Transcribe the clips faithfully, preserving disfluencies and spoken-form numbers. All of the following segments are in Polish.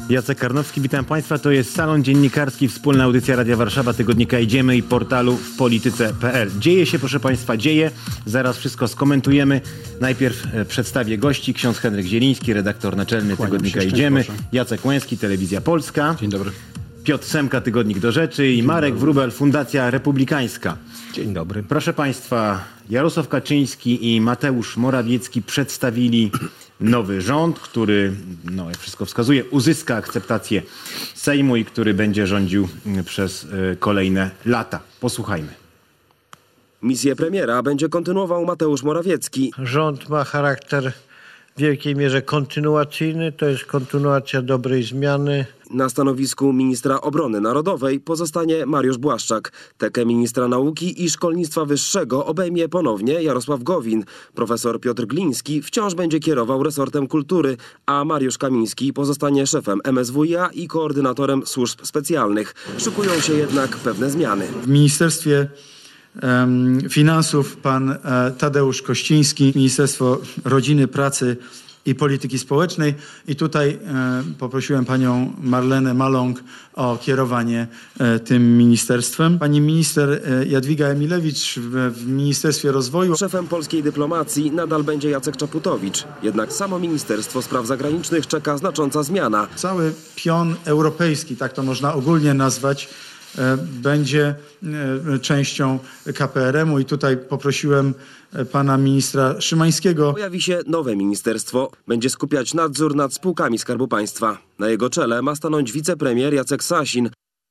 Jacek Karnowski, witam Państwa. To jest Salon Dziennikarski, wspólna audycja Radia Warszawa, tygodnika Idziemy i portalu w polityce kropka p l. Dzieje się, proszę Państwa, dzieje. Zaraz wszystko skomentujemy. Najpierw przedstawię gości. Ksiądz Henryk Zieliński, redaktor naczelny Kłaniam tygodnika się, Idziemy. proszę. Jacek Łęski, Telewizja Polska. Dzień dobry. Piotr Semka, Tygodnik do Rzeczy i Marek Wróbel, Fundacja Republikańska. Dzień dobry. Proszę Państwa, Jarosław Kaczyński i Mateusz Morawiecki przedstawili nowy rząd, który, no jak wszystko wskazuje, uzyska akceptację Sejmu i który będzie rządził przez y, kolejne lata. Posłuchajmy. Misję premiera będzie kontynuował Mateusz Morawiecki. Rząd ma charakter w wielkiej mierze kontynuacyjny, to jest kontynuacja dobrej zmiany. Na stanowisku ministra obrony narodowej pozostanie Mariusz Błaszczak. Tekę ministra nauki i szkolnictwa wyższego obejmie ponownie Jarosław Gowin. Profesor Piotr Gliński wciąż będzie kierował resortem kultury, a Mariusz Kamiński pozostanie szefem M S W i a i koordynatorem służb specjalnych. Szykują się jednak pewne zmiany. W Ministerstwie um, Finansów pan e, Tadeusz Kościński, Ministerstwo Rodziny, Pracy i Polityki Społecznej. I tutaj e, poprosiłem panią Marlenę Maląg o kierowanie e, tym ministerstwem. Pani minister e, Jadwiga Emilewicz w, w Ministerstwie Rozwoju. Szefem polskiej dyplomacji nadal będzie Jacek Czaputowicz. Jednak samo Ministerstwo Spraw Zagranicznych czeka znacząca zmiana. Cały pion europejski, tak to można ogólnie nazwać, e, będzie e, częścią K P R M u i tutaj poprosiłem pana ministra Szymańskiego. Pojawi się nowe ministerstwo. Będzie skupiać nadzór nad spółkami Skarbu Państwa. Na jego czele ma stanąć wicepremier Jacek Sasin.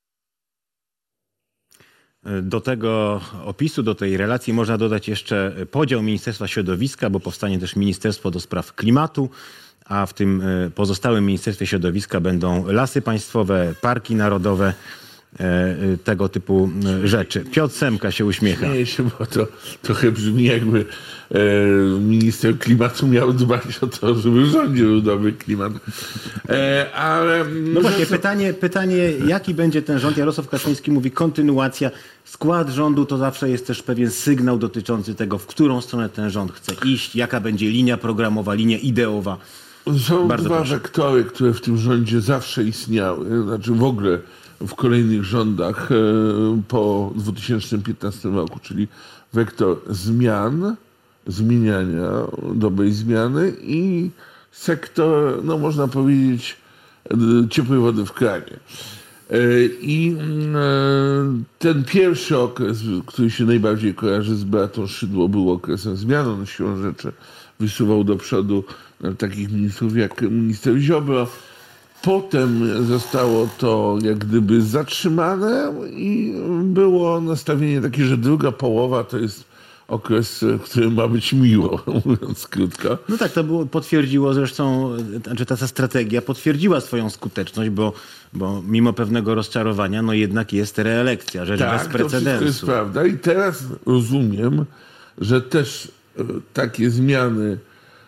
Do tego opisu, do tej relacji można dodać jeszcze podział Ministerstwa Środowiska, bo powstanie też Ministerstwo do Spraw Klimatu, a w tym pozostałym Ministerstwie Środowiska będą lasy państwowe, parki narodowe, tego typu rzeczy. Piotr Semka się uśmiecha. Nie się, bo to trochę brzmi, jakby e, minister klimatu miał dbać o to, żeby w rządzie był dobry klimat. E, ale... No właśnie, pytanie, pytanie, jaki będzie ten rząd? Jarosław Kaczyński mówi kontynuacja. Skład rządu to zawsze jest też pewien sygnał dotyczący tego, w którą stronę ten rząd chce iść, jaka będzie linia programowa, linia ideowa. Są Bardzo dwa proszę. wektory, które w tym rządzie zawsze istniały. Znaczy w ogóle w kolejnych rządach e, po dwa tysiące piętnastym roku, czyli wektor zmian, zmieniania, dobrej zmiany i sektor, no można powiedzieć, e, ciepłej wody w kranie. E, I e, ten pierwszy okres, który się najbardziej kojarzy z Beatą Szydło, był okresem zmian. On siłą rzeczy wysuwał do przodu e, takich ministrów jak minister Ziobro. Potem zostało to jak gdyby zatrzymane i było nastawienie takie, że druga połowa to jest okres, w którym ma być miło, mówiąc krótko. No tak, to było, potwierdziło zresztą, znaczy ta strategia potwierdziła swoją skuteczność, bo, bo mimo pewnego rozczarowania, no jednak jest reelekcja, rzecz Tak, bez precedensu. to jest prawda i teraz rozumiem, że też e, takie zmiany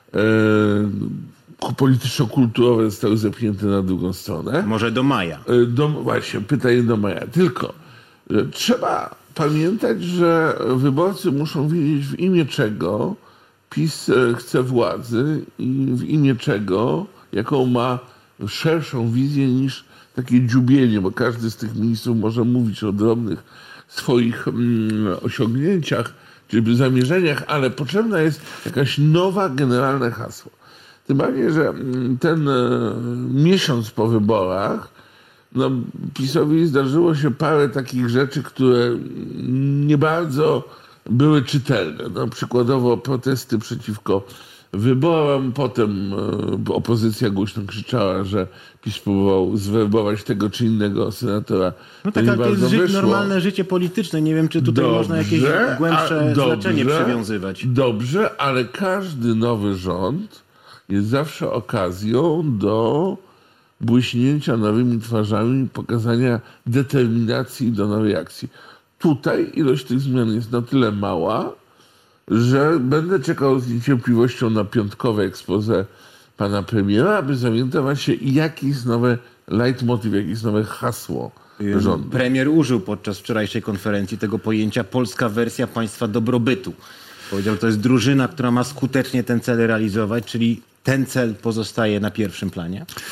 e, polityczno-kulturowe zostały zepchnięte na drugą stronę. Może do maja. Do, właśnie, pytanie do maja. Tylko że trzeba pamiętać, że wyborcy muszą wiedzieć, w imię czego PiS chce władzy i w imię czego, jaką ma szerszą wizję niż takie dziubienie, bo każdy z tych ministrów może mówić o drobnych swoich mm, osiągnięciach czy zamierzeniach, ale potrzebna jest jakaś nowa, generalne hasło. Tym bardziej, że ten e, miesiąc po wyborach, no, PiS-owi zdarzyło się parę takich rzeczy, które nie bardzo były czytelne. No, przykładowo protesty przeciwko wyborom, potem e, opozycja głośno krzyczała, że PiS próbował zwerbować tego czy innego senatora. No tak, ale to jest ży- normalne życie polityczne. Nie wiem, czy tutaj dobrze, można jakieś głębsze a, dobrze, znaczenie przywiązywać. Dobrze, ale każdy nowy rząd jest zawsze okazją do błyśnięcia nowymi twarzami, pokazania determinacji do nowej akcji. Tutaj ilość tych zmian jest na tyle mała, że będę czekał z niecierpliwością na piątkowe expose pana premiera, aby zorientować się, jaki jest nowy leitmotiv, jakie jest nowe hasło rządu. Premier użył podczas wczorajszej konferencji tego pojęcia polska wersja państwa dobrobytu. Powiedział, że to jest drużyna, która ma skutecznie ten cel realizować, czyli ten cel pozostaje na pierwszym planie.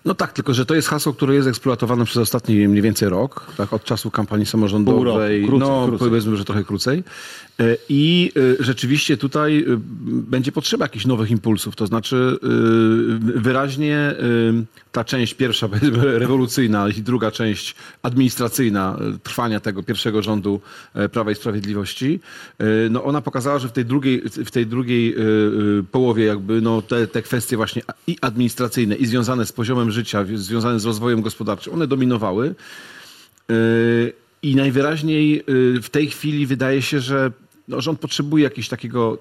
No tak, tylko że to jest hasło, które jest eksploatowane przez ostatni mniej więcej rok, tak, od czasu kampanii samorządowej, Pół roku, krócej, no krócej. powiedzmy, że trochę krócej. E, I e, rzeczywiście tutaj e, będzie potrzeba jakichś nowych impulsów, to znaczy e, wyraźnie e, ta część pierwsza, powiedzmy, rewolucyjna i druga część administracyjna e, trwania tego pierwszego rządu e, Prawa i Sprawiedliwości, e, no ona pokazała, że w tej drugiej, w tej drugiej e, e, połowie jakby no te, te kwestie właśnie i administracyjne, i związane z poziomem życia, związane z rozwojem gospodarczym, one dominowały. Yy, I najwyraźniej yy, w tej chwili wydaje się, że no, rząd potrzebuje jakiegoś takiego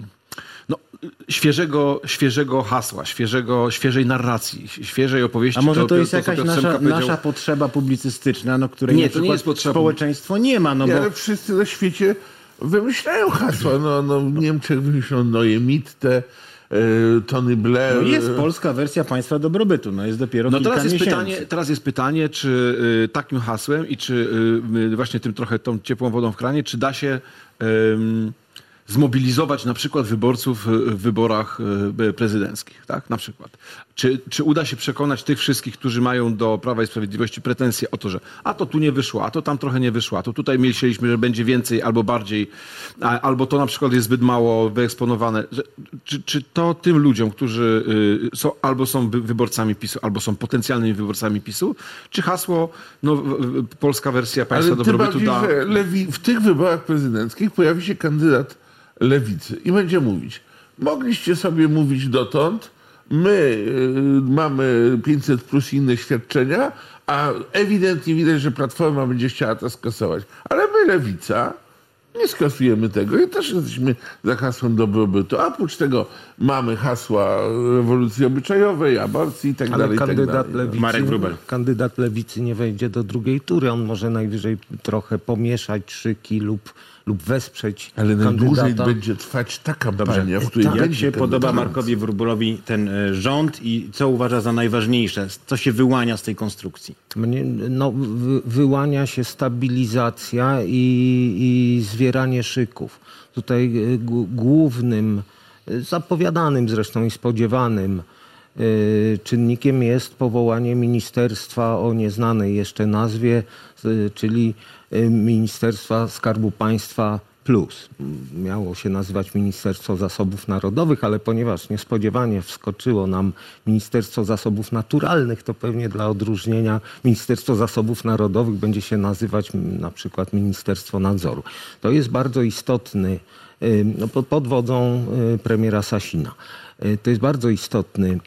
no, świeżego, świeżego hasła, świeżego, świeżej narracji, świeżej opowieści. A może to, to jest to, jakaś co Piotr nasza, Semka powiedział. nasza potrzeba publicystyczna, no, której Nie, na to nie przykład jest potrzeba. społeczeństwo nie ma, no Nie, bo... ale wszyscy na świecie wymyślają hasła. No, no, w Niemczech wymyślono Neue Mitte, e, Tony Blair. No jest polska wersja państwa dobrobytu, no jest dopiero No kilka teraz jest, miesięcy. pytanie, teraz jest pytanie, czy y, takim hasłem i czy y, właśnie tym trochę tą ciepłą wodą w kranie, czy da się ym, zmobilizować na przykład wyborców w wyborach y, prezydenckich, tak? Na przykład. Czy, czy uda się przekonać tych wszystkich, którzy mają do Prawa i Sprawiedliwości pretensje o to, że a to tu nie wyszło, a to tam trochę nie wyszło, a to tutaj myśleliśmy, że będzie więcej albo bardziej, a, albo to na przykład jest zbyt mało wyeksponowane. Że, czy, czy to tym ludziom, którzy y, są, albo są wy- wyborcami PiSu, albo są potencjalnymi wyborcami PiSu, czy hasło, no, w- w- polska wersja państwa Ale tym dobrobytu bardziej, da... że lewi, w tych wyborach prezydenckich pojawi się kandydat lewicy i będzie mówić, mogliście sobie mówić dotąd, my y, mamy pięćset plus inne świadczenia, a ewidentnie widać, że Platforma będzie chciała to skasować. Ale my, lewica, nie skasujemy tego i też jesteśmy za hasłem dobrobytu. A oprócz tego mamy hasła rewolucji obyczajowej, aborcji i tak Ale dalej, i tak kandydat, dalej. lewicy, Marek Wróbel. kandydat lewicy nie wejdzie do drugiej tury. On może najwyżej trochę pomieszać szyki lub, lub wesprzeć Ale najdłużej kandydata. będzie trwać ta kampania, w której Jak będzie się podoba kandydat. Markowi Wróblowi ten e, rząd i co uważa za najważniejsze? Co się wyłania z tej konstrukcji? Mnie, no, wy, wyłania się stabilizacja i, i zwieranie szyków. Tutaj y, g- głównym, y, zapowiadanym zresztą i spodziewanym y, czynnikiem jest powołanie ministerstwa o nieznanej jeszcze nazwie, y, czyli y, Ministerstwa Skarbu Państwa Plus. Miało się nazywać Ministerstwo Zasobów Narodowych, ale ponieważ niespodziewanie wskoczyło nam Ministerstwo Zasobów Naturalnych, to pewnie dla odróżnienia Ministerstwo Zasobów Narodowych będzie się nazywać m, na przykład Ministerstwo Nadzoru. To jest bardzo istotny, y, no, pod- pod wodzą y, premiera Sasina. Y, To jest bardzo istotny y,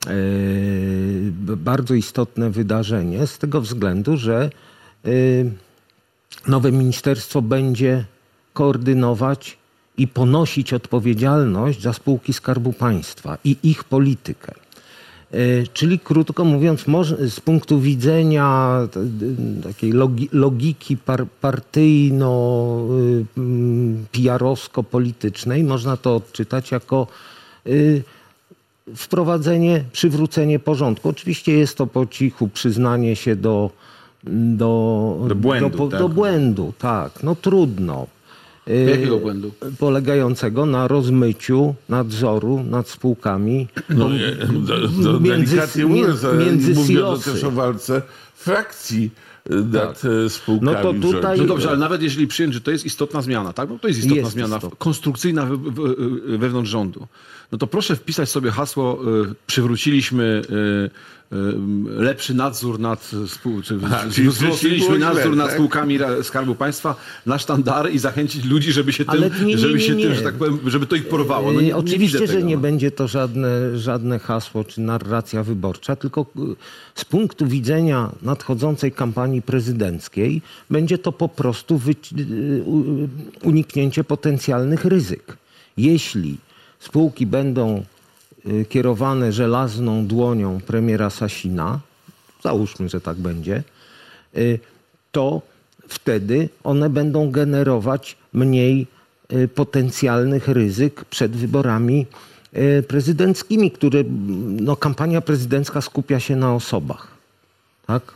b- bardzo istotne wydarzenie z tego względu, że y, nowe ministerstwo będzie koordynować i ponosić odpowiedzialność za spółki Skarbu Państwa i ich politykę. E, Czyli krótko mówiąc, moż- z punktu widzenia t- d- takiej logi- logiki par- partyjno-P R owsko-politycznej można to odczytać jako y, wprowadzenie, przywrócenie porządku. Oczywiście jest to po cichu przyznanie się do, do, Do błędu, do, po- tak. do błędu, tak. No trudno. Y, Jakiego błędu? Polegającego na rozmyciu nadzoru nad spółkami. No, nie, do, do, Między- delikatnie między- mówiąc, ale między mówiono silosy. też o walce frakcji nad e, spółkami No to w tutaj- rządzie. No dobrze, ale nawet jeżeli przyjąć, że to jest istotna zmiana, tak? No to jest istotna Jest zmiana, istotna. konstrukcyjna we, we, wewnątrz rządu. No to proszę wpisać sobie hasło, y, przywróciliśmy y, y, lepszy nadzór nad spół, czy Aha, czy czyli wzmocniliśmy wcześniej było nadzór źle, nad tak? spółkami ra- Skarbu Państwa na sztandary i zachęcić ludzi, żeby się tym, Ale nie, nie, żeby nie, się nie. tym, że tak powiem, żeby to ich porwało. No Yy, nie, nie Oczywiście, widzę że tego, nie no. będzie to żadne, żadne hasło czy narracja wyborcza, tylko yy, z punktu widzenia nadchodzącej kampanii prezydenckiej będzie to po prostu wyci- yy, u- uniknięcie potencjalnych ryzyk. Jeśli spółki będą yy, kierowane żelazną dłonią premiera Sasina, załóżmy, że tak będzie, yy, to wtedy one będą generować mniej y, potencjalnych ryzyk przed wyborami y, prezydenckimi, które, mm, no, kampania prezydencka skupia się na osobach. Tak?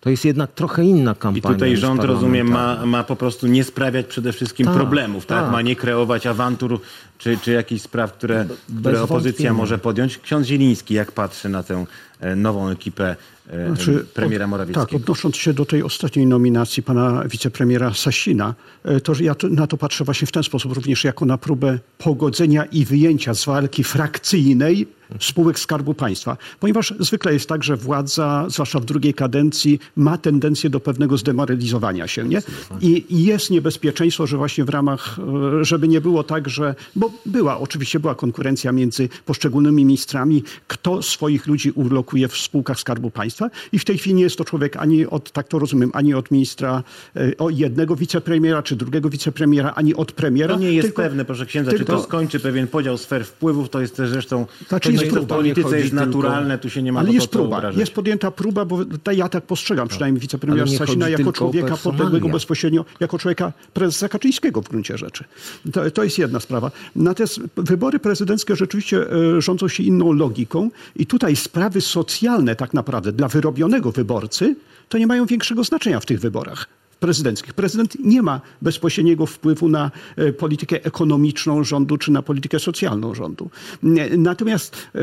To jest jednak trochę inna I kampania. tutaj niż rząd, rozumiem, ma, parlamentarna. ma po prostu nie sprawiać przede wszystkim Tak, problemów, tak? tak. Ma nie kreować awantur czy, czy jakichś spraw, które, które opozycja wątpienia. może podjąć. Ksiądz Zieliński, jak patrzy na tę e, nową ekipę e, Znaczy, premiera od- Morawieckiego? Tak, odnosząc się do tej ostatniej nominacji pana wicepremiera Sasina, e, to że ja to, na to patrzę właśnie w ten sposób, również jako na próbę pogodzenia i wyjęcia z walki frakcyjnej spółek Skarbu Państwa. Ponieważ zwykle jest tak, że władza, zwłaszcza w drugiej kadencji, ma tendencję do pewnego zdemoralizowania się. Nie? I, I jest niebezpieczeństwo, że właśnie w ramach, e, żeby nie było tak, że, bo była, oczywiście była konkurencja między poszczególnymi ministrami, kto swoich ludzi ulokuje w spółkach Skarbu Państwa i w tej chwili nie jest to człowiek ani od, tak to rozumiem, ani od ministra, e, o jednego wicepremiera, czy drugiego wicepremiera, ani od premiera. To nie jest tylko- pewne, proszę księdza, czy tylko- to skończy pewien podział sfer wpływów, to jest też zresztą, Znaczy, to jest nie w próba. polityce Nie jest chodzi tylko- naturalne, tu się nie ma Ale po jest to próba, obrażać. jest podjęta próba, bo ta, ja tak postrzegam przynajmniej wicepremiera Ale nie Sasina chodzi jako tylko o człowieka personalia. podległego bezpośrednio, jako człowieka prezesa Kaczyńskiego w gruncie rzeczy. To, to jest jedna sprawa. Natomiast wybory prezydenckie rzeczywiście e, rządzą się inną logiką i tutaj sprawy socjalne tak naprawdę dla wyrobionego wyborcy to nie mają większego znaczenia w tych wyborach prezydenckich. Prezydent nie ma bezpośredniego wpływu na e, politykę ekonomiczną rządu czy na politykę socjalną rządu. Nie, Natomiast e,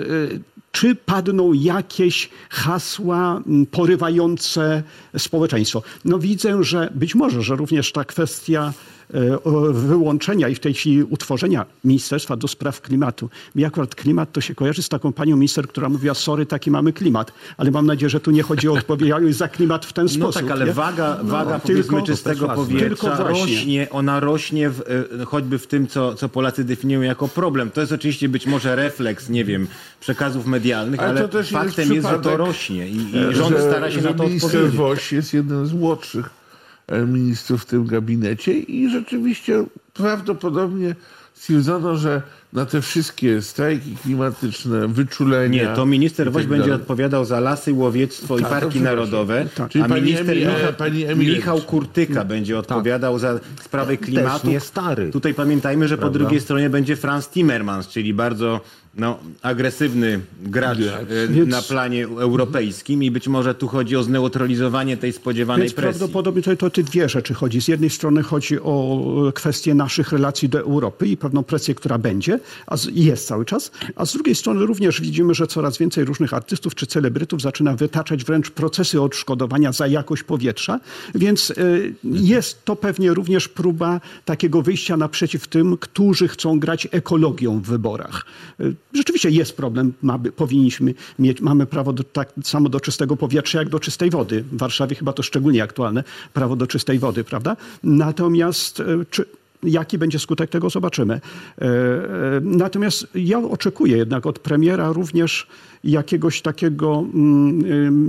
e, czy padną jakieś hasła m, porywające społeczeństwo? No widzę, że być może, że również ta kwestia e, o, wyłączenia i w tej chwili utworzenia Ministerstwa do Spraw Klimatu. Mi akurat klimat to się kojarzy z taką panią minister, która mówiła, sorry, taki mamy klimat. Ale mam nadzieję, że tu nie chodzi o odpowiedzialność za klimat w ten No sposób. tak, ale nie? waga, waga tylko- powiedzmy czystego Tylko powietrza właśnie. rośnie, ona rośnie w, e, choćby w tym, co, co Polacy definiują jako problem. To jest oczywiście być może refleks, nie wiem, przekazów medialnych, Ale ale, to też jest faktem jest, że to przypadek, rośnie i, i rząd że, stara się że na to minister odpowiedzieć. Woś jest jednym z młodszych e, ministrów w tym gabinecie i rzeczywiście prawdopodobnie stwierdzono, że na te wszystkie strajki klimatyczne, wyczulenia... Nie, to minister i Woś tak będzie dalej. odpowiadał za lasy, łowiectwo i Tak, to parki przepraszam. narodowe, Tak. Czyli a pani minister Emi- Michał, e, pani Emilewicz. Michał Kurtyka będzie odpowiadał za sprawy klimatu. nie stary. Tutaj pamiętajmy, że po Prawda? drugiej stronie będzie Franz Timmermans, czyli bardzo no, agresywny gracz Gracz. e, Więc- na planie europejskim i być może tu chodzi o zneutralizowanie tej spodziewanej Więc presji. prawdopodobnie to, to te dwie rzeczy chodzi. Z jednej strony chodzi o kwestię naszych relacji do Europy i pewną presję, która będzie, a z, i jest cały czas, a z drugiej strony również widzimy, że coraz więcej różnych artystów czy celebrytów zaczyna wytaczać wręcz procesy odszkodowania za jakość powietrza, więc y, jest to pewnie również próba takiego wyjścia naprzeciw tym, którzy chcą grać ekologią w wyborach. Y, Rzeczywiście jest problem, ma, powinniśmy mieć, mamy prawo do, tak samo do czystego powietrza, jak do czystej wody. W Warszawie chyba to szczególnie aktualne, prawo do czystej wody, prawda? Natomiast e, czy, jaki będzie skutek tego, zobaczymy. E, e, Natomiast ja oczekuję jednak od premiera również jakiegoś takiego mm,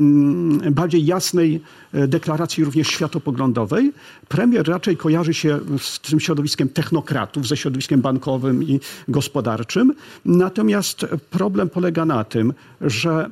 mm, bardziej jasnej e, deklaracji również światopoglądowej. Premier raczej kojarzy się z tym środowiskiem technokratów, ze środowiskiem bankowym i gospodarczym. Natomiast problem polega na tym, że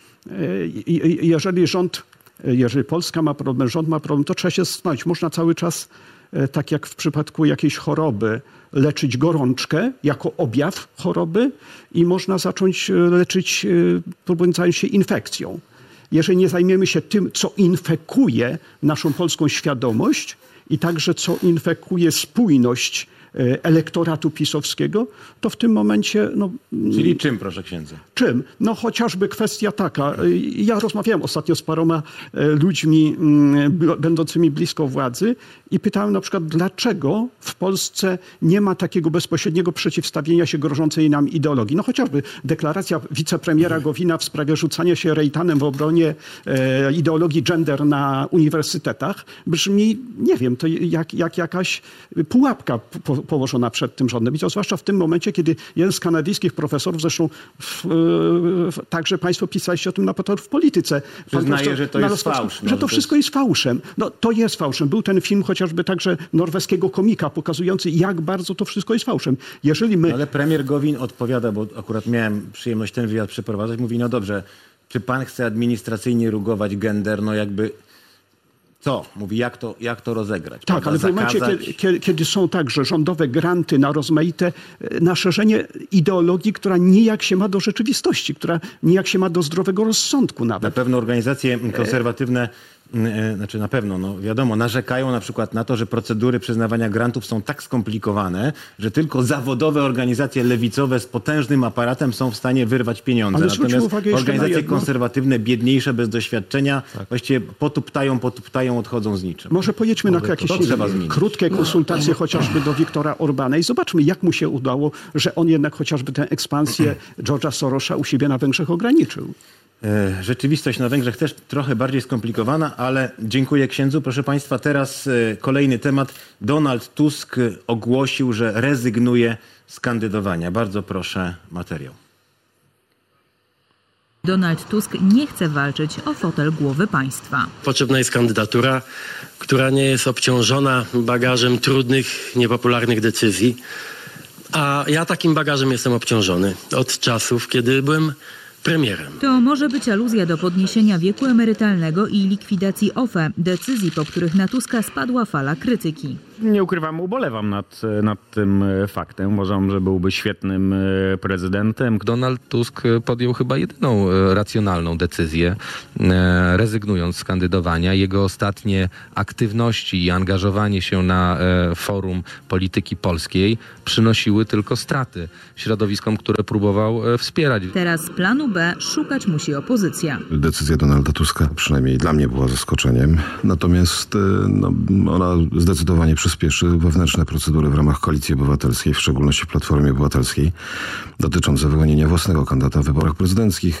e, i- i- jeżeli rząd, jeżeli Polska ma problem, rząd ma problem, to trzeba się zastanowić. Można cały czas, e, tak jak w przypadku jakiejś choroby, leczyć gorączkę jako objaw choroby i można zacząć e, leczyć, e, próbując zająć się infekcją. Jeżeli nie zajmiemy się tym, co infekuje naszą polską świadomość i także co infekuje spójność e, elektoratu pisowskiego, to w tym momencie no, Czyli czym, proszę księdza? czym? No chociażby kwestia taka. y, Ja rozmawiałem ostatnio z paroma e, ludźmi mm, b- będącymi blisko władzy i pytałem na przykład, dlaczego w Polsce nie ma takiego bezpośredniego przeciwstawienia się grożącej nam ideologii. No chociażby deklaracja wicepremiera Gowina w sprawie rzucania się rejtanem w obronie e, ideologii gender na uniwersytetach brzmi, nie wiem, to jak, jak jakaś pułapka po, położona przed tym rządem. I to zwłaszcza w tym momencie, kiedy jeden z kanadyjskich profesorów, zresztą w, w, także państwo pisaliście o tym na portalu w Polityce. Pan Przyznaje, profesor że to jest Nalostowski, fałsz, no, że że to to wszystko jest fałszem. No to jest fałszem. Był ten film chociażby także norweskiego komika pokazujący, jak bardzo to wszystko jest fałszem. Jeżeli my... Ale premier Gowin odpowiada, bo akurat miałem przyjemność ten wywiad przeprowadzać, mówi, no dobrze, czy pan chce administracyjnie rugować gender, no jakby co? Mówi, jak to, jak to rozegrać? Tak, prawda? ale w momencie, Zakazać? kiedy, kiedy, kiedy są także rządowe granty na rozmaite, e, na szerzenie ideologii, która nijak się ma do rzeczywistości, która nijak się ma do zdrowego rozsądku Na nawet. pewno organizacje konserwatywne znaczy na pewno, no wiadomo, narzekają na przykład na to, że procedury przyznawania grantów są tak skomplikowane, że tylko zawodowe organizacje lewicowe z potężnym aparatem są w stanie wyrwać pieniądze. Ale zwróćmy Natomiast uwagę jeszcze na organizacje jedno. konserwatywne, biedniejsze, bez doświadczenia, właściwie potuptają, potuptają, odchodzą z niczym. Może pojedźmy na jakieś to trzeba zmienić. krótkie konsultacje chociażby do Wiktora Orbana i zobaczmy, jak mu się udało, że on jednak chociażby tę ekspansję George'a Sorosza u siebie na Węgrzech ograniczył. E, Rzeczywistość na Węgrzech też trochę bardziej skomplikowana, ale dziękuję księdzu. Proszę Państwa, teraz e, kolejny temat. Donald Tusk ogłosił, że rezygnuje z kandydowania. Bardzo proszę materiał. Donald Tusk nie chce walczyć o fotel głowy państwa. Potrzebna jest kandydatura, która nie jest obciążona bagażem trudnych, niepopularnych decyzji. A ja takim bagażem jestem obciążony od czasów, kiedy byłem premierem. To może być aluzja do podniesienia wieku emerytalnego i likwidacji O F E, decyzji, po których na Tuska spadła fala krytyki. Nie ukrywam, ubolewam nad, nad tym faktem. Uważam, że byłby świetnym prezydentem. Donald Tusk podjął chyba jedyną racjonalną decyzję, rezygnując z kandydowania. Jego ostatnie aktywności i angażowanie się na forum polityki polskiej przynosiły tylko straty środowiskom, które próbował wspierać. Teraz planu B szukać musi opozycja. Decyzja Donalda Tuska przynajmniej dla mnie była zaskoczeniem. Natomiast no, ona zdecydowanie przyspieszy wewnętrzne procedury w ramach Koalicji Obywatelskiej, w szczególności w Platformie Obywatelskiej, dotyczące wyłonienia własnego kandydata w wyborach prezydenckich.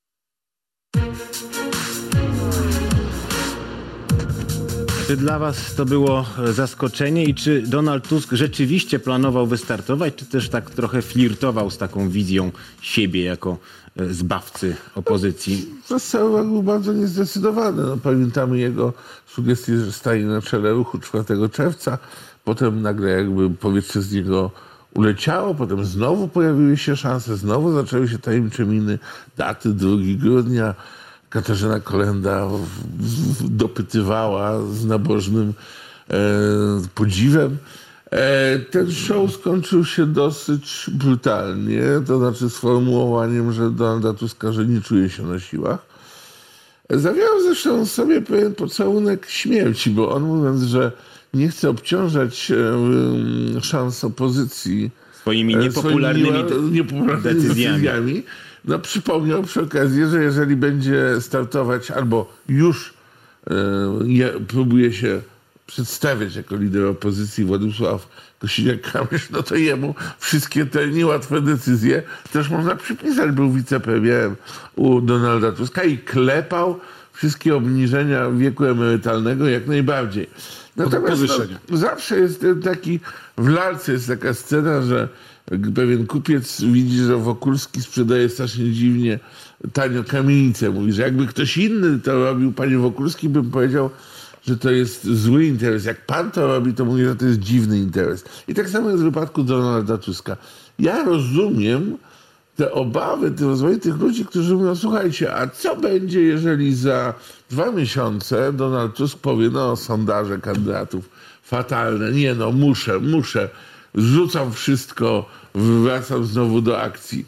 Czy dla was to było zaskoczenie i czy Donald Tusk rzeczywiście planował wystartować, czy też tak trochę flirtował z taką wizją siebie jako zbawcy opozycji? Zasadą był bardzo niezdecydowany. No, pamiętamy jego sugestie, że staje na czele ruchu czwartego czerwca. Potem nagle jakby powietrze z niego uleciało. Potem znowu pojawiły się szanse. Znowu zaczęły się tajemnicze miny. Daty drugiego grudnia. Katarzyna Kolenda w, w, dopytywała z nabożnym e, podziwem. E, ten show skończył się dosyć brutalnie, to znaczy sformułowaniem, że Donalda Tuska, że nie czuje się na siłach. Zawierał zresztą sobie pewien pocałunek śmierci, bo on mówiąc, że nie chce obciążać e, szans opozycji swoimi niepopularnymi, swoimi niepopularnymi decyzjami. decyzjami, no przypomniał przy okazji, że jeżeli będzie startować albo już e, je, próbuje się przedstawiać jako lider opozycji Władysław Kosiniak-Kamysz, no to jemu wszystkie te niełatwe decyzje też można przypisać. Był wicepremierem u Donalda Tuska i klepał wszystkie obniżenia wieku emerytalnego jak najbardziej. Natomiast no, zawsze jest ten taki, w lalce jest taka scena, że pewien kupiec widzi, że Wokulski sprzedaje strasznie dziwnie tanio kamienicę. Mówi, że jakby ktoś inny to robił, panie Wokulski, bym powiedział, że to jest zły interes. Jak pan to robi, to mówi, że to jest dziwny interes. I tak samo jest w wypadku Donalda Tuska. Ja rozumiem te obawy tych rozmaitych ludzi, którzy mówią, słuchajcie, a co będzie, jeżeli za dwa miesiące Donald Tusk powie, no sondaże kandydatów fatalne, nie no, muszę, muszę, rzucam wszystko, wracam znowu do akcji.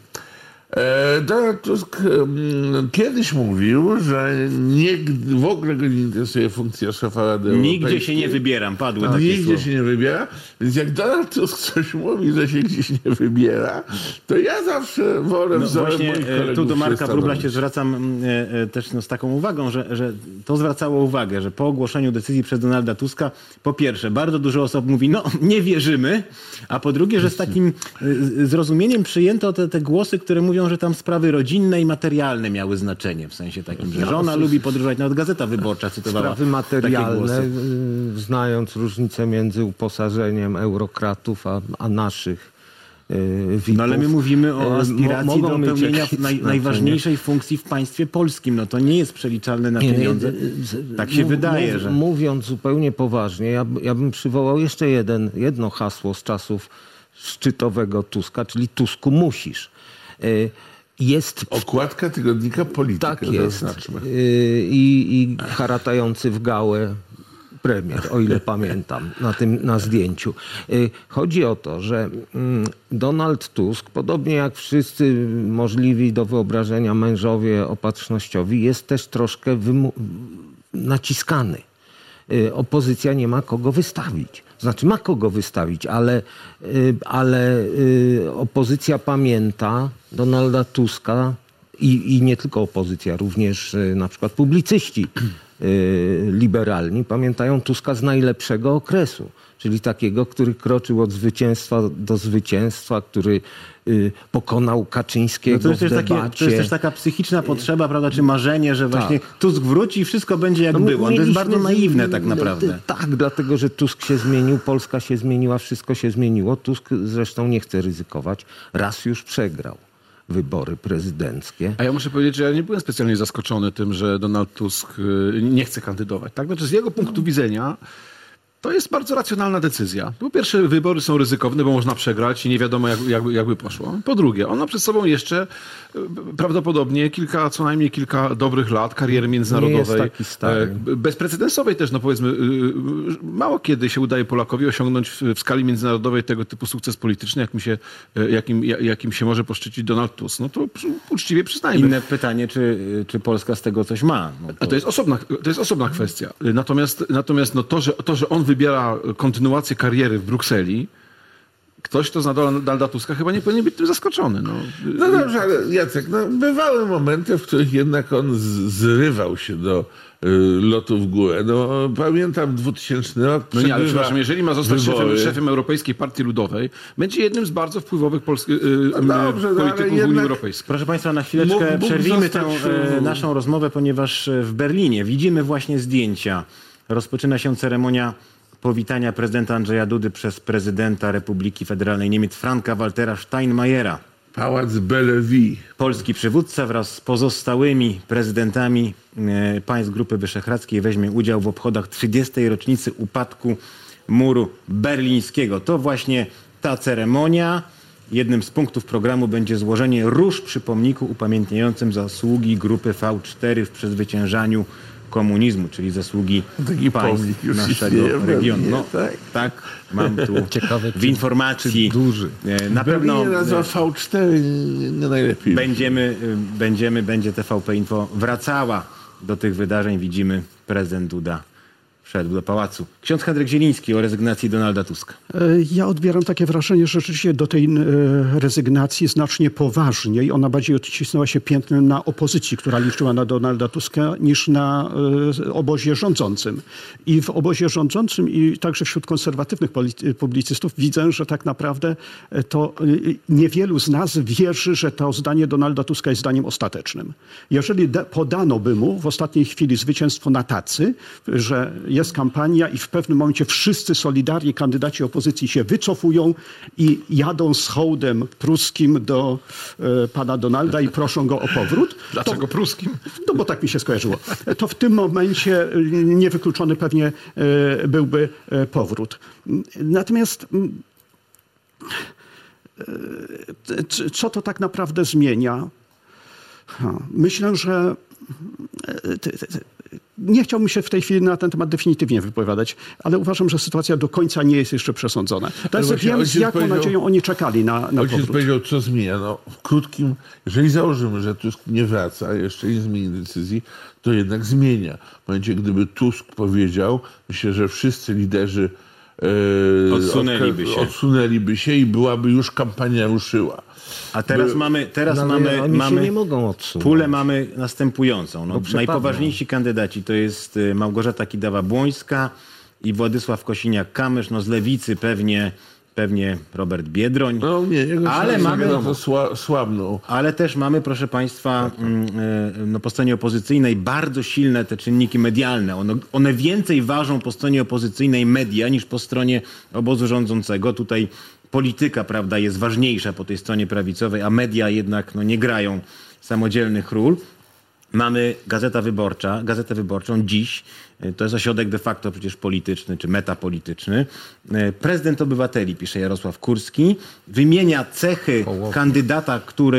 Donald Tusk kiedyś mówił, że nie, w ogóle go nie interesuje funkcja szefa Rady Europejskiej. Nigdzie się nie wybieram, padły takie Nigdzie słowa. się nie wybiera, więc jak Donald Tusk coś mówi, że się gdzieś nie wybiera, to ja zawsze wolę No wzorem właśnie moich kolegów tu do Marka się Wróbla się stanowić. zwracam e, e, też no, z taką uwagą, że, że to zwracało uwagę, że po ogłoszeniu decyzji przez Donalda Tuska, po pierwsze, bardzo dużo osób mówi, no nie wierzymy, a po drugie, że z takim e, zrozumieniem przyjęto te, te głosy, które mówią, że tam sprawy rodzinne i materialne miały znaczenie, w sensie takim, że żona lubi podróżować, nawet Gazeta Wyborcza cytowała Sprawy materialne, takie głosy. y, znając różnicę między uposażeniem eurokratów a, a naszych y, V I P-ów. No ale my mówimy o y, aspiracji mo- do mogą mieć pełnienia jakieś naj, znaczenie. najważniejszej funkcji w państwie polskim. No to nie jest przeliczalne na Nie, nie, pieniądze. y, Tak się mów- wydaje, mów- że... Mówiąc zupełnie poważnie, ja, b- ja bym przywołał jeszcze jeden, jedno hasło z czasów szczytowego Tuska, czyli Tusku musisz. Y, Jest Okładka tygodnika Polityka. tak jest. zaznaczmy. Y, I, I haratający w gałę premier, o ile pamiętam, na tym na zdjęciu. Y, Chodzi o to, że mm, Donald Tusk, podobnie jak wszyscy możliwi do wyobrażenia mężowie opatrznościowi, jest też troszkę wymu- naciskany. Y, Opozycja nie ma kogo wystawić. Znaczy ma kogo wystawić, ale, y, ale y, opozycja pamięta Donalda Tuska i, i nie tylko opozycja, również y, na przykład publicyści y, liberalni pamiętają Tuska z najlepszego okresu, czyli takiego, który kroczył od zwycięstwa do zwycięstwa, który y, pokonał Kaczyńskiego No to, jest w też debacie. takie, to jest też taka psychiczna potrzeba, prawda, czy marzenie, że właśnie Tusk wróci i wszystko będzie jak No, było. To jest mieliśmy bardzo z- naiwne tak naprawdę. Tak, dlatego, że Tusk się zmienił, Polska się zmieniła, wszystko się zmieniło. Tusk zresztą nie chce ryzykować. Raz już przegrał wybory prezydenckie. A ja muszę powiedzieć, że ja nie byłem specjalnie zaskoczony tym, że Donald Tusk y, nie chce kandydować. Tak? Znaczy z jego punktu widzenia to jest bardzo racjonalna decyzja. Po pierwsze, wybory są ryzykowne, bo można przegrać i nie wiadomo, jak, jak, jakby poszło. Po drugie, on ma przed sobą jeszcze y, prawdopodobnie kilka, co najmniej kilka dobrych lat kariery międzynarodowej. Nie jest taki stary. e, bezprecedensowej też, no powiedzmy, y, y, mało kiedy się udaje Polakowi osiągnąć w, w skali międzynarodowej tego typu sukces polityczny, jakim się, y, jakim, ja- jakim się może poszczycić Donald Tusk. No to przy- uczciwie przyznajmy. Inne pytanie, czy, czy Polska z tego coś ma? No A to jest osobna, to jest osobna kwestia. Natomiast, natomiast no to, że, to, że on wybiera kontynuację kariery w Brukseli, ktoś, kto zna Donalda Tuska, chyba nie powinien być tym zaskoczony. No, No dobrze, ale Jacek, no, bywały momenty, w których jednak on z- zrywał się do y, lotu w górę. No, pamiętam dwutysięczny rok. no nie, ale przegrywa przepraszam, jeżeli ma zostać szefem, wybory. szefem Europejskiej Partii Ludowej, będzie jednym z bardzo wpływowych polskich y, No dobrze, no, ale polityków w Unii jednak- Europejskiej. Proszę Państwa, na chwileczkę Mógł- mógł przerwijmy tę zostać, e, e, naszą rozmowę, ponieważ e, w Berlinie widzimy właśnie zdjęcia. Rozpoczyna się ceremonia powitania prezydenta Andrzeja Dudy przez prezydenta Republiki Federalnej Niemiec Franka-Waltera Steinmeiera. Pałac Bellevue. Polski przywódca wraz z pozostałymi prezydentami e, państw Grupy Wyszehradzkiej weźmie udział w obchodach trzydziestej rocznicy upadku muru berlińskiego. To właśnie ta ceremonia. Jednym z punktów programu będzie złożenie róż przy pomniku upamiętniającym zasługi Grupy V cztery w przezwyciężaniu komunizmu, czyli zasługi Taki państw pomnik już naszego istnieje w regionu. Berlinie, No, tak? tak, mam tu Ciekawe, w informacji. duży. E, Na W Berlinie pewno nazwa V cztery nie, nie najlepiej. Będziemy, y, będziemy, będzie T V P Info wracała do tych wydarzeń. Widzimy, prezydent Duda wszedł do pałacu. Ksiądz Henryk Zieliński o rezygnacji Donalda Tuska. E, Ja odbieram takie wrażenie, że rzeczywiście do tej e, rezygnacji znacznie poważniej. Ona bardziej odcisnęła się piętnem na opozycji, która liczyła na Donalda Tuska, niż na e, obozie rządzącym. I w obozie rządzącym i także wśród konserwatywnych polity- publicystów widzę, że tak naprawdę e, to e, niewielu z nas wierzy, że to zdanie Donalda Tuska jest zdaniem ostatecznym. Jeżeli da- podano by mu w ostatniej chwili zwycięstwo na tacy, że jest kampania i w pewnym momencie wszyscy solidarni kandydaci opozycji się wycofują i jadą z hołdem pruskim do e, pana Donalda i proszą go o powrót. Dlaczego pruskim? No bo tak mi się skojarzyło. To w tym momencie e, niewykluczony pewnie e, byłby e, powrót. Natomiast mm, e, c- co to tak naprawdę zmienia? Ha, myślę, że e, t- t- nie chciałbym się w tej chwili na ten temat definitywnie wypowiadać, ale uważam, że sytuacja do końca nie jest jeszcze przesądzona. Teraz właśnie wiem, z ojciec jaką powiedział- nadzieją oni czekali na, na Ojciec powrót. powiedział, co zmienia. No, w krótkim, jeżeli założymy, że Tusk nie wraca, jeszcze nie zmieni decyzji, to jednak zmienia. W momencie, gdyby Tusk powiedział, myślę, że wszyscy liderzy e, Odsunęliby odka- się. odsunęliby się i byłaby już kampania ruszyła. A teraz By- mamy, teraz No, ale mamy, oni mamy się nie mogą odsunąć. pulę mamy następującą. No, Bo przepadną. najpoważniejsi kandydaci to jest y, Małgorzata Kidawa-Błońska i Władysław Kosiniak-Kamysz. No z lewicy pewnie, pewnie Robert Biedroń. No nie, jego Ale szanse mamy- na to sła, słabną. Ale też mamy, proszę Państwa, mm, y, no, po stronie opozycyjnej bardzo silne te czynniki medialne. One, one więcej ważą po stronie opozycyjnej media niż po stronie obozu rządzącego. Tutaj polityka, prawda, jest ważniejsza po tej stronie prawicowej, a media jednak no, nie grają samodzielnych ról. Mamy Gazeta Wyborcza, Gazetę Wyborczą dziś, y, to jest ośrodek de facto przecież polityczny czy metapolityczny. Y, Prezydent Obywateli, pisze Jarosław Kurski, wymienia cechy kandydata, który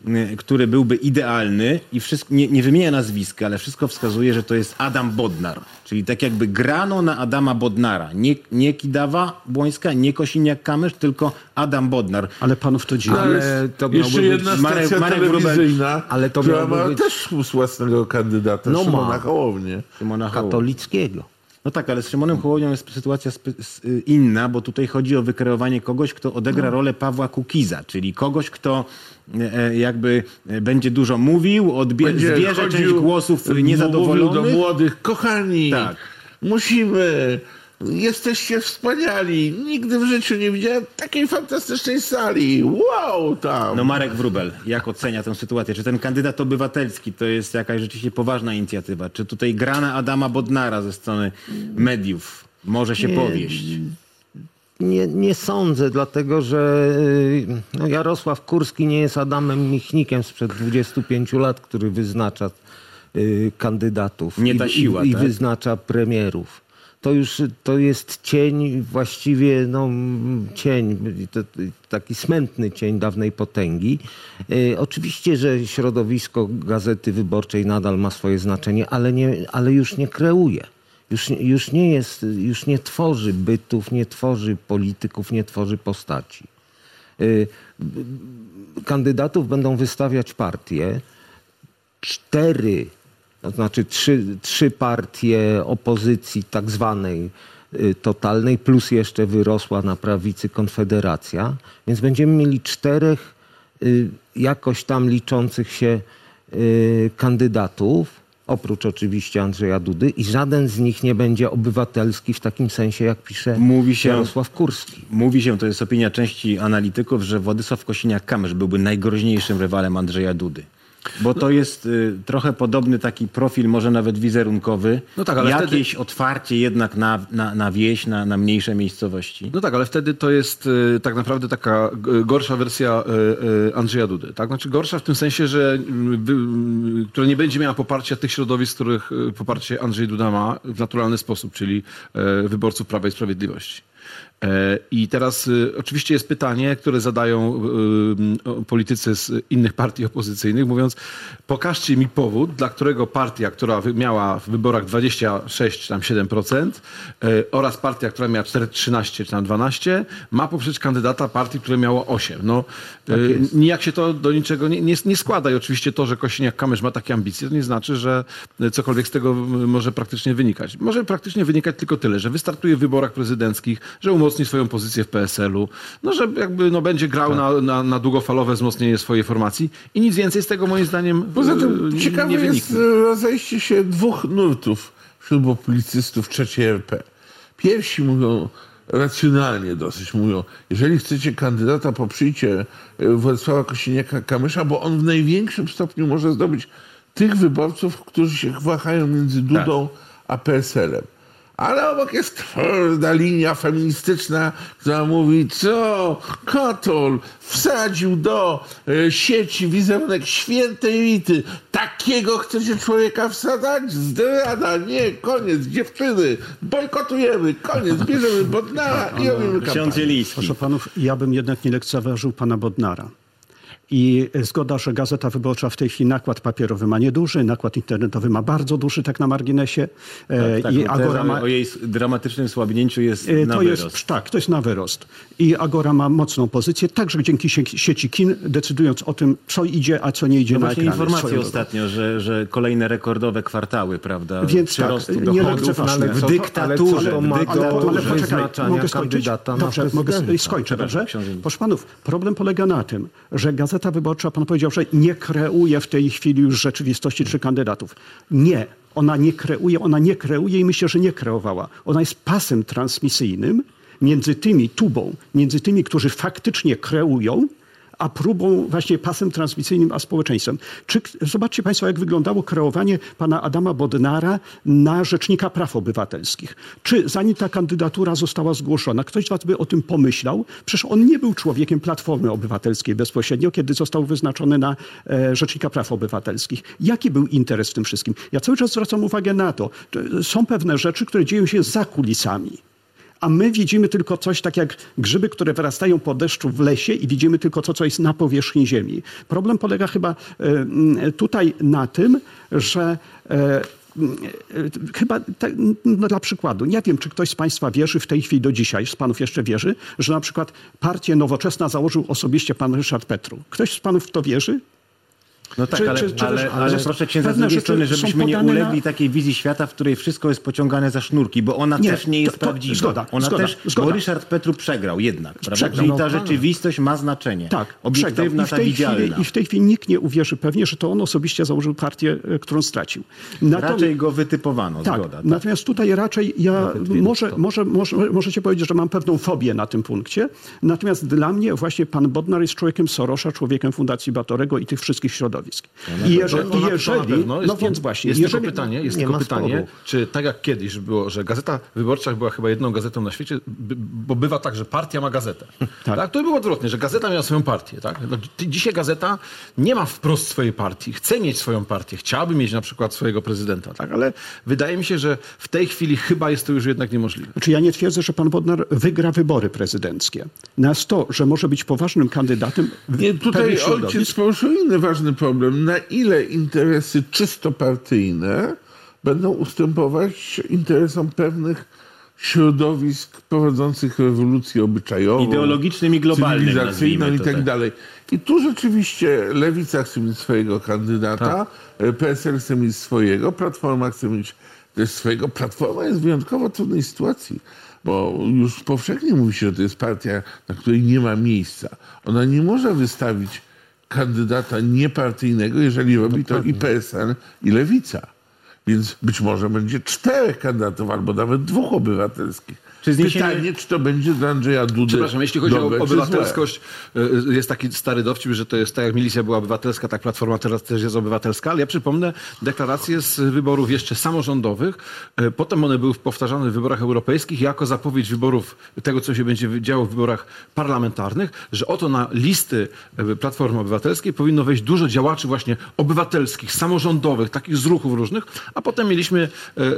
y, który byłby idealny i wszystko, nie, nie wymienia nazwiska, ale wszystko wskazuje, że to jest Adam Bodnar. Czyli tak jakby grano na Adama Bodnara. Nie, nie Kidawa-Błońska, nie Kosiniak-Kamysz, tylko Adam Bodnar. Ale panów to dziwi. Ale to jeszcze miałby jedna być- Marek- stacja Marek Wróbel- telewizyjna, ale to która miałby ma być- też własnego kandydata, No Szymona ma. Hołownię. Szymona Hołowni. katolickiego. No tak, ale z Szymonem Hołownią jest sytuacja spe- s- y, inna, bo tutaj chodzi o wykreowanie kogoś, kto odegra rolę Pawła Kukiza, czyli kogoś, kto e, jakby e, będzie dużo mówił, odbie- Będzie zbierze część chodził, głosów mówił niezadowolonych. do młodych, kochani, Tak. musimy, jesteście wspaniali, nigdy w życiu nie widziałem takiej fantastycznej sali, wow tam. No Marek Wróbel, jak ocenia tę sytuację? Czy ten kandydat obywatelski to jest jakaś rzeczywiście poważna inicjatywa? Czy tutaj gra na Adama Bodnara ze strony mediów może się Nie, powieść? Nie, nie sądzę, dlatego że y, no Jarosław Kurski nie jest Adamem Michnikiem sprzed dwudziestu pięciu lat, który wyznacza y, kandydatów Nie i, ta siła, i, i tak? wyznacza premierów. To już to jest cień, właściwie no, cień, to, taki smętny cień dawnej potęgi. Y, oczywiście, że środowisko Gazety Wyborczej nadal ma swoje znaczenie, ale, nie, ale już nie kreuje. Już, już nie jest, już nie tworzy bytów, nie tworzy polityków, nie tworzy postaci. Y, kandydatów będą wystawiać partie. Cztery, to znaczy trzy, trzy partie opozycji tak zwanej y, totalnej, plus jeszcze wyrosła na prawicy Konfederacja. Więc będziemy mieli czterech y, jakoś tam liczących się y, kandydatów. Oprócz oczywiście Andrzeja Dudy i żaden z nich nie będzie obywatelski w takim sensie, jak pisze Mówi się, Jarosław Kurski. Mówi się, to jest opinia części analityków, że Władysław Kosiniak-Kamysz byłby najgroźniejszym rywalem Andrzeja Dudy. Bo to jest y, trochę podobny taki profil, może nawet wizerunkowy. No tak, ale Jakieś wtedy- otwarcie jednak na, na, na wieś, na, na mniejsze miejscowości. No tak, ale wtedy to jest y, tak naprawdę taka y, gorsza wersja y, y, Andrzeja Dudy. Tak? Znaczy gorsza w tym sensie, że y, y, która nie będzie miała poparcia tych środowisk, których y, poparcie Andrzej Duda ma w naturalny sposób, czyli y, wyborców Prawa i Sprawiedliwości. E, I teraz y, oczywiście jest pytanie, które zadają y, y, politycy z innych partii opozycyjnych, mówiąc, pokażcie mi powód, dla którego partia, która wy- miała w wyborach dwadzieścia sześć czy tam siedem procent y, oraz partia, która miała cztery, trzynaście czy tam dwanaście, ma poprzeć kandydata partii, które miało osiem. No, y, nijak się to do niczego nie, nie, nie składa i oczywiście to, że Kosiniak-Kamysz ma takie ambicje, to nie znaczy, że cokolwiek z tego y, może praktycznie wynikać. Może praktycznie wynikać tylko tyle, że wystartuje w wyborach prezydenckich, że umocni swoją pozycję w P S L u, no, że jakby no, będzie grał Tak. na, na, na długofalowe wzmocnienie swojej formacji i nic więcej z tego moim zdaniem Poza tym y, ciekawe nie jest wyniknie. e, rozejście się dwóch nurtów wśród publicystów trzeciej R P. Pierwsi mówią racjonalnie dosyć, mówią, jeżeli chcecie kandydata, poprzyjcie e, Władysława Kosiniaka-Kamysza, bo on w największym stopniu może zdobyć tych wyborców, którzy się wahają między Dudą a P S L em. Ale obok jest twarda linia feministyczna, która mówi, co Kotol wsadził do e, sieci wizerunek świętej Rity. Takiego chcecie człowieka wsadzać? Zdrada, nie, koniec, dziewczyny, bojkotujemy, koniec, bierzemy Bodnara i robimy kampanię. Proszę panów, ja bym jednak nie lekceważył pana Bodnara. I zgoda, że Gazeta Wyborcza w tej chwili nakład papierowy ma nieduży, nakład internetowy ma bardzo duży, tak na marginesie. E, Tak, tak, I no, Agora teza ma... o jej s- dramatycznym słabnięciu jest E, na To wyrost. jest, tak, to jest na wyrost. I Agora ma mocną pozycję, także dzięki sie- sieci kin, decydując o tym, co idzie, a co nie idzie No na właśnie ekrany. informacje swoją ostatnio, że, że kolejne rekordowe kwartały, prawda? Więc przyrostu tak, nie dochodów lekceważmy. w Co to- dyktaturze. ale co to ma w do Ale, ale dyktaturze. poczekaj, wyznaczania mogę skończyć? kandydata na Dobrze, mogę prezydenta. skończyć, dobrze? Przepraszam, książę. Proszę panów, problem polega na tym, że Gazeta Wyborcza, pan powiedział, że nie kreuje w tej chwili już rzeczywistości czy kandydatów. Nie, ona nie kreuje, ona nie kreuje i myślę, że nie kreowała. Ona jest pasem transmisyjnym między tymi, tubą, między tymi, którzy faktycznie kreują, a próbą właśnie pasem transmisyjnym, a społeczeństwem. Czy, zobaczcie państwo, jak wyglądało kreowanie pana Adama Bodnara na Rzecznika Praw Obywatelskich. Czy zanim ta kandydatura została zgłoszona, ktoś z was by o tym pomyślał? Przecież on nie był człowiekiem Platformy Obywatelskiej bezpośrednio, kiedy został wyznaczony na e, Rzecznika Praw Obywatelskich. Jaki był interes w tym wszystkim? Ja cały czas zwracam uwagę na to, że są pewne rzeczy, które dzieją się za kulisami. a my widzimy tylko coś tak jak grzyby, które wyrastają po deszczu w lesie i widzimy tylko to, co jest na powierzchni ziemi. Problem polega chyba e, tutaj na tym, że e, chyba tak, no dla przykładu, nie wiem, czy ktoś z państwa wierzy w tej chwili do dzisiaj, z panów jeszcze wierzy, że na przykład partię Nowoczesna założył osobiście pan Ryszard Petru. Ktoś z panów w to wierzy? No tak, Czy- ale, czy- czy ale, też- ale, ale proszę księdza, z pewne drugiej rzeczy strony, są żebyśmy nie podane ulegli na- takiej wizji świata, w której wszystko jest pociągane za sznurki, bo ona Nie, też nie jest to- to- prawdziwa. zgoda, ona zgoda, też, zgoda. Bo Ryszard Petru przegrał jednak, prawda? Przegrał. Czyli No, ta tak. rzeczywistość ma znaczenie. Tak, obiektywna, przegrał. I w ta tej widzialna. chwili, I w tej chwili nikt nie uwierzy pewnie, że to on osobiście założył partię, e, którą stracił. Natom- Raczej go wytypowano, Tak, zgoda. Tak. natomiast tutaj raczej ja może, może, może, możecie powiedzieć, że mam pewną fobię na tym punkcie. Natomiast dla mnie właśnie pan Bodnar jest człowiekiem Sorosza, człowiekiem Fundacji Batorego i tych wszystkich środowisk. I jeżeli, To na- i to na jeżeli pewno. Jest no to- więc właśnie, jest jeżeli, tylko pytanie, jest nie tylko ma pytanie, sporu. czy tak jak kiedyś było, że Gazeta Wyborcza była chyba jedną gazetą na świecie, by- bo bywa tak, że partia ma gazetę. Tak. To było odwrotnie, że gazeta miała swoją partię. Tak? No, dzi- dzisiaj gazeta nie ma wprost swojej partii, chce mieć swoją partię, chciałaby mieć na przykład swojego prezydenta, tak? Ale wydaje mi się, że w tej chwili chyba jest to już jednak niemożliwe. Znaczy ja nie twierdzę, że pan Bodnar wygra wybory prezydenckie. Natomiast to, że może być poważnym kandydatem w Nie, tutaj pewnych ojciec środowisk- poruszył inny ważny problem. Na ile interesy czysto partyjne będą ustępować interesom pewnych środowisk prowadzących rewolucję obyczajową, Ideologicznym i globalnym, cywilizacyjną nazwijmy i to tak tak. dalej. I tu rzeczywiście Lewica chce mieć swojego kandydata, P S L chce mieć swojego, Platforma chce mieć też swojego. Platforma jest w wyjątkowo trudnej sytuacji, bo już powszechnie mówi się, że to jest partia, na której nie ma miejsca. Ona nie może wystawić kandydata niepartyjnego, jeżeli robi to i P S L, i Lewica. Więc być może będzie czterech kandydatów, albo nawet dwóch obywatelskich. Czy zniesienie- Pytanie, czy to będzie dla Andrzeja Dudy Przepraszam, jeśli chodzi dobre, o czy złe? obywatelskość, y, jest taki stary dowcip, że to jest tak jak milicja była obywatelska, tak Platforma teraz też jest obywatelska, ale ja przypomnę deklaracje z wyborów jeszcze samorządowych, y, potem one były powtarzane w wyborach europejskich jako zapowiedź wyborów, tego co się będzie działo w wyborach parlamentarnych, że oto na listy y, Platformy Obywatelskiej powinno wejść dużo działaczy właśnie obywatelskich, samorządowych, takich z ruchów różnych, a potem mieliśmy y, y,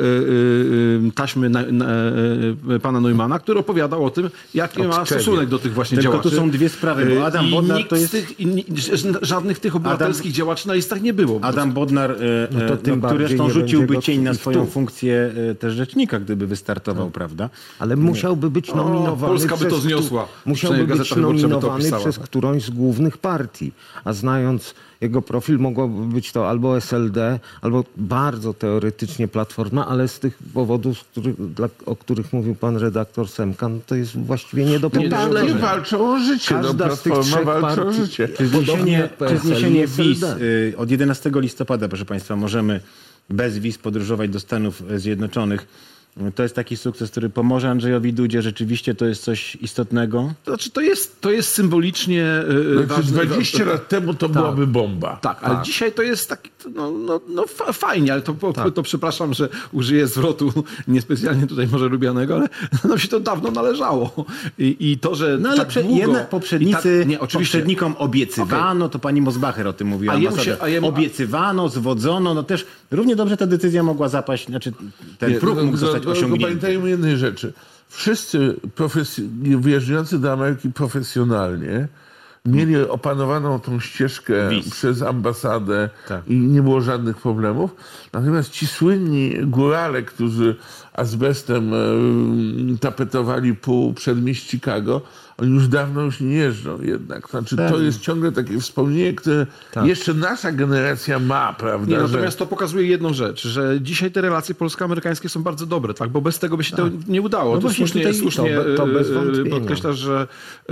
y, taśmy na, na, y, pana Neumana, który opowiadał o tym, jaki ma Krzewie. stosunek do tych właśnie Tylko działaczy. tu są dwie sprawy, bo Adam I Bodnar nikt to jest- z tych, i, ni- żadnych tych obywatelskich działaczy na listach nie było. Adam Bodnar, e, No to e, tym no, który bardziej zresztą nie rzuciłby będzie go cień na tu i swoją tu. funkcję e, też rzecznika, gdyby wystartował, prawda? Ale musiałby być nominowany Polska by to przez któ- zniosła. Musiałby Przynajmniej być Gazeta Wyborcza by to nominowany opisała. przez którąś z głównych partii. A znając jego profil, mogłoby być to albo S L D, albo bardzo teoretycznie Platforma, ale z tych powodów, z których, dla, o których mówił pan redaktor Semka, no to jest właściwie nie do Nie, pomyślenia. nie walczą o życie. No, Każda z tych Platforma trzech walczy o partii- życie. Czy zniesienie, P S czy L zniesienie i S L D. wiz y, od jedenastego listopada, proszę Państwa, możemy bez wiz podróżować do Stanów Zjednoczonych. To jest taki sukces, który pomoże Andrzejowi Dudzie. Rzeczywiście to jest coś istotnego. To znaczy, to jest, to jest symbolicznie yy, Znaczy, dwadzieścia lat temu to byłaby bomba. Tak, ale dzisiaj to jest taki, no, no, no fa- fajnie, ale to, to, to przepraszam, że użyję zwrotu niespecjalnie tutaj może lubianego, ale nam się to dawno należało. I, i to, że No ale tak prze, długo... jednak poprzednicy, i tak, nie, oczywiście. poprzednikom obiecywano, to pani Mosbacher o tym mówiła, A jemu ambasador. się- a jemu- obiecywano, zwodzono, no też równie dobrze ta decyzja mogła zapaść, znaczy ten Nie, próg no, mógł no, zostać no, osiągnięty. Pamiętajmy jednej rzeczy. Wszyscy profesj- wyjeżdżający do Ameryki profesjonalnie mieli opanowaną tą ścieżkę Wiz. przez ambasadę Tak. i nie było żadnych problemów. Natomiast ci słynni górale, którzy azbestem e, tapetowali pół przedmieść Chicago, oni już dawno już nie jeżdżą jednak. Znaczy, to jest ciągle takie wspomnienie, które jeszcze nasza generacja ma, prawda? Nie, że... natomiast to pokazuje jedną rzecz, że dzisiaj te relacje polsko-amerykańskie są bardzo dobre, tak? Bo bez tego by się to nie udało. No to właśnie słusznie, tutaj słusznie to- to bez e, e, wątpienia. podkreślasz, że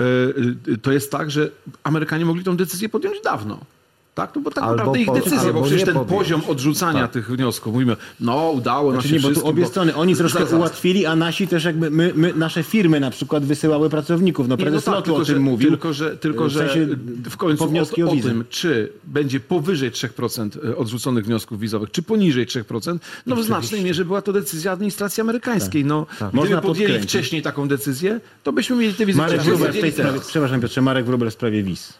e, to jest tak, że Amerykanie mogli tę decyzję podjąć dawno. Tak? No bo tak Albo naprawdę ich po- decyzja, albo bo przecież nie ten podjąć. poziom odrzucania tych wniosków, mówimy, no udało nam Znaczy się nie, bo tu wszystkim, obie bo- strony, oni troszkę Zaraz, zaraz. ułatwili, a nasi też jakby, my, my, nasze firmy na przykład wysyłały pracowników. No Nie, prezes tak, Lotu tylko, o tym że, mówił. Tylko, że, tylko, W że sensie w końcu po wnioski o, o o wizę. tym, czy będzie powyżej trzy procent odrzuconych wniosków wizowych, czy poniżej trzy procent, no w znacznej mierze była to decyzja administracji amerykańskiej. No, Gdyby Można podjęli podkręcić. wcześniej taką decyzję, to byśmy mieli te wizy Marek wcześniej. Wróbel w tej Podjęli sprawie, teraz. przepraszam Piotrze, Marek Wróbel w sprawie wiz.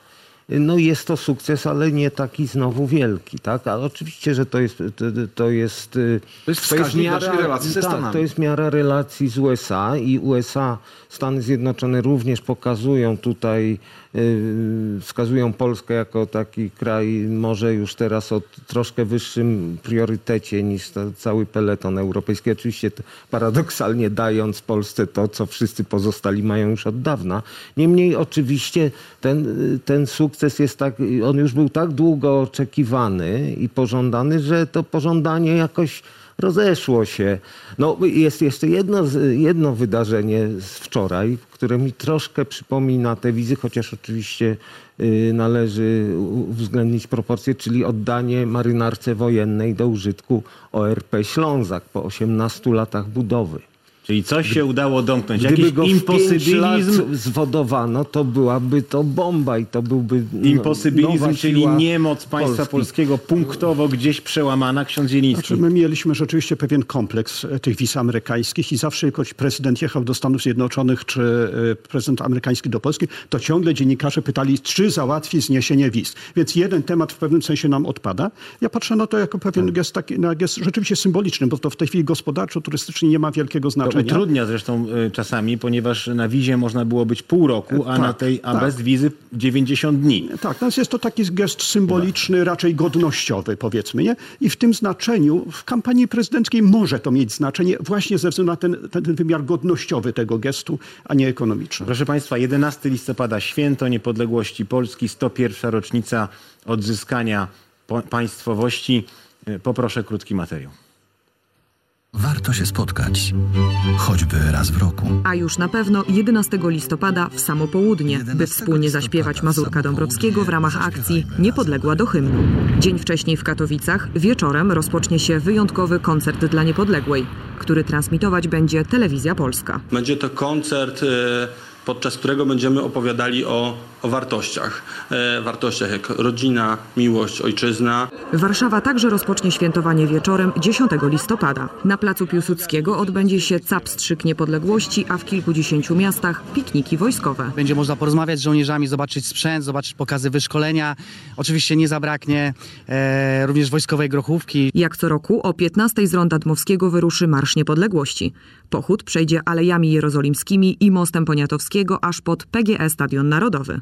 no jest to sukces, ale nie taki znowu wielki, tak? A oczywiście, że to jest to, to jest to jest wskaźnik naszej relacji ze Stanami. Tak, to jest miara relacji z U S A i U S A, Stany Zjednoczone również pokazują tutaj, yy, wskazują Polskę jako taki kraj może już teraz o troszkę wyższym priorytecie niż to, cały peleton europejski. Oczywiście to paradoksalnie dając Polsce to, co wszyscy pozostali mają już od dawna. Niemniej oczywiście ten, ten sukces jest tak, on już był tak długo oczekiwany i pożądany, że to pożądanie jakoś rozeszło się. No, jest jeszcze jedno, jedno wydarzenie z wczoraj, które mi troszkę przypomina te wizy, chociaż oczywiście y, należy uwzględnić proporcje, czyli oddanie marynarce wojennej do użytku O R P Ślązak po osiemnastu latach budowy. Czyli coś się udało domknąć. Gdyby Jakiś go w pięć lat imposybilizm. zwodowano, to byłaby to bomba i to byłby no, Imposybilizm, nowa czyli siła niemoc państwa Polski. polskiego punktowo gdzieś przełamana. Ksiądz Zieliński. Znaczy, my mieliśmy rzeczywiście pewien kompleks tych wiz amerykańskich i zawsze jak prezydent jechał do Stanów Zjednoczonych czy prezydent amerykański do Polski, to ciągle dziennikarze pytali, czy załatwi zniesienie wiz. Więc jeden temat w pewnym sensie nam odpada. Ja patrzę na to jako pewien gest, taki, na gest rzeczywiście symboliczny, bo to w tej chwili gospodarczo-turystycznie nie ma wielkiego znaczenia. To utrudnia zresztą y, czasami, ponieważ na wizie można było być pół roku, a tak, na tej, a tak. bez wizy dziewięćdziesiąt dni. Tak, no jest to taki gest symboliczny, raczej godnościowy, powiedzmy, nie? I w tym znaczeniu w kampanii prezydenckiej może to mieć znaczenie właśnie ze względu na ten, ten, ten wymiar godnościowy tego gestu, a nie ekonomiczny. Proszę Państwa, jedenastego listopada, święto niepodległości Polski, sto pierwsza rocznica odzyskania po- państwowości. Y, Poproszę krótki materiał. Warto się spotkać, choćby raz w roku. A już na pewno jedenastego listopada w samo południe, by wspólnie zaśpiewać Mazurka Dąbrowskiego w ramach akcji Niepodległa do hymnu. Dzień wcześniej w Katowicach wieczorem rozpocznie się wyjątkowy koncert dla Niepodległej, który transmitować będzie Telewizja Polska. Będzie to koncert, podczas którego będziemy opowiadali o, o wartościach. E, wartościach jak rodzina, miłość, ojczyzna. Warszawa także rozpocznie świętowanie wieczorem dziesiątego listopada. Na placu Piłsudskiego odbędzie się capstrzyk niepodległości, a w kilkudziesięciu miastach pikniki wojskowe. Będzie można porozmawiać z żołnierzami, zobaczyć sprzęt, zobaczyć pokazy wyszkolenia. Oczywiście nie zabraknie e, również wojskowej grochówki. Jak co roku o piętnastej z Ronda Dmowskiego wyruszy Marsz Niepodległości. Pochód przejdzie Alejami Jerozolimskimi i Mostem Poniatowskiego aż pod P G E Stadion Narodowy.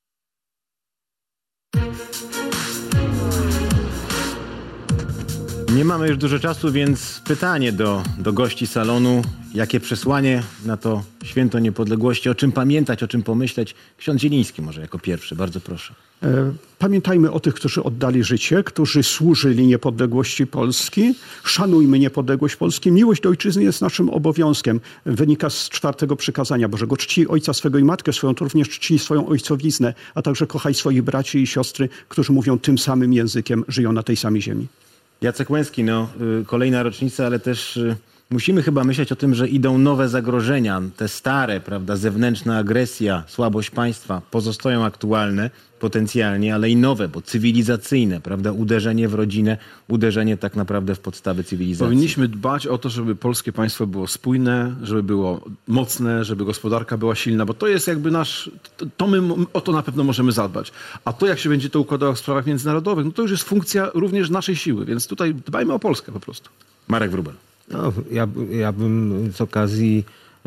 Nie mamy już dużo czasu, więc pytanie do, do gości salonu. Jakie przesłanie na to święto niepodległości? O czym pamiętać, o czym pomyśleć? Ksiądz Zieliński może jako pierwszy. Bardzo proszę. Pamiętajmy o tych, którzy oddali życie, którzy służyli niepodległości Polski. Szanujmy niepodległość Polski. Miłość do ojczyzny jest naszym obowiązkiem. Wynika z czwartego przykazania Bożego. Czcij ojca swego i matkę swoją, to również czcij swoją ojcowiznę, a także kochaj swoich braci i siostry, którzy mówią tym samym językiem, żyją na tej samej ziemi. Jacek Łęcki, no, y, kolejna rocznica, ale też y, musimy chyba myśleć o tym, że idą nowe zagrożenia. Te stare, prawda, zewnętrzna agresja, słabość państwa pozostają aktualne potencjalnie, ale i nowe, bo cywilizacyjne, prawda, uderzenie w rodzinę, uderzenie tak naprawdę w podstawy cywilizacji. Powinniśmy dbać o to, żeby polskie państwo było spójne, żeby było mocne, żeby gospodarka była silna, bo to jest jakby nasz, to, to my o to na pewno możemy zadbać. A to, jak się będzie to układało w sprawach międzynarodowych, no to już jest funkcja również naszej siły, więc tutaj dbajmy o Polskę po prostu. Marek Wróbel. No, ja, ja bym z okazji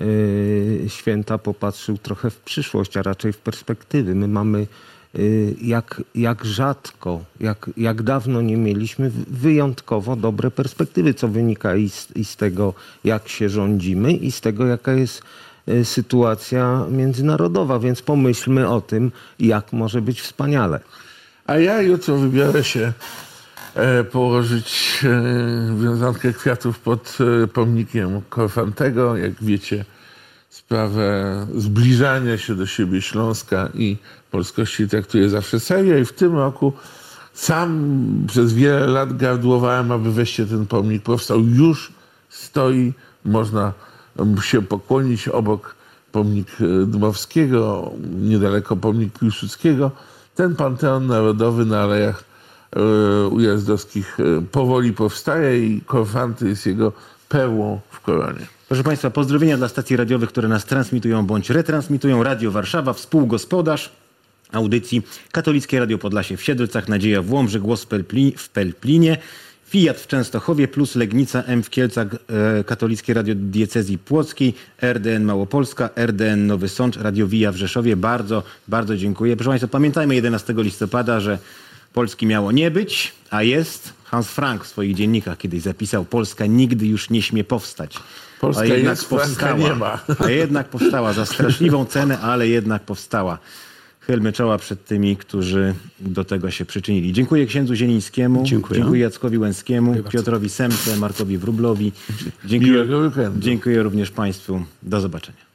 y, święta popatrzył trochę w przyszłość, a raczej w perspektywy. My mamy y, jak, jak rzadko, jak, jak dawno nie mieliśmy wyjątkowo dobre perspektywy, co wynika i z, i z tego, jak się rządzimy, i z tego, jaka jest y, sytuacja międzynarodowa. Więc pomyślmy o tym, jak może być wspaniale. A ja jutro wybiorę się e, położyć e, wiązankę kwiatów pod e, pomnikiem Korfantego. Jak wiecie, sprawę zbliżania się do siebie Śląska i polskości traktuję zawsze serio i w tym roku sam przez wiele lat gardłowałem, aby wreszcie ten pomnik powstał. Już stoi, można się pokłonić obok pomnik Dmowskiego, niedaleko pomnik Piłsudskiego. Ten Panteon Narodowy na Alejach e, Ujazdowskich e, powoli powstaje i Korfanty jest jego perłą w koronie. Proszę Państwa, pozdrowienia dla stacji radiowych, które nas transmitują bądź retransmitują. Radio Warszawa, współgospodarz. audycji. Katolickie Radio Podlasie w Siedlcach, Nadzieja w Łomży, Głos w, Pelpli, w Pelplinie, Fiat w Częstochowie plus Legnica M w Kielcach, e, Katolickie Radio Diecezji Płockiej, R D N Małopolska, R D N Nowy Sącz, Radio Via w Rzeszowie. Bardzo, bardzo dziękuję. Proszę Państwa, pamiętajmy jedenastego listopada, że Polski miało nie być, a jest. Hans Frank w swoich dziennikach kiedyś zapisał: Polska nigdy już nie śmie powstać. Polska a jednak jest, Franka powstała. nie ma. A jednak powstała za straszliwą cenę, ale jednak powstała. Chylmy czoła przed tymi, którzy do tego się przyczynili. Dziękuję księdzu Zielińskiemu, Dziękuję. dziękuję Jackowi Łęckiemu, Piotrowi Semce, Markowi Wróblowi. Dziękuję, dziękuję również Państwu. Do zobaczenia.